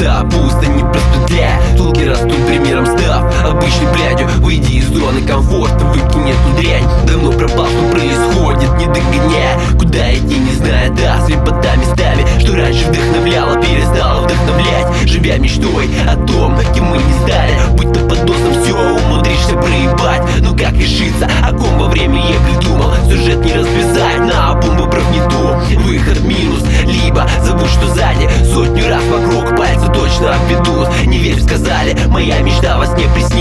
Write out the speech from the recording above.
сердца пусто, не просветляя. Толки растут примером став обычной блядью. Выйди из зоны комфорта, выкинь эту дрянь. Давно пропал, что происходит, не догоняя. Куда идти, не зная, да, слепота местами. Что раньше вдохновляло, перестало вдохновлять. Живя мечтой о том, кем мы не стали. Будь то под носом все, умудришься проебать. Но как решиться, о ком во время я придумал? Сюжет не развязать, наобум выбрав не то. Выход минус, либо забудь, что сзади. Сотню раз вокруг пальцы точно обведут. Не верь, сказали, моя мечта во сне присядет.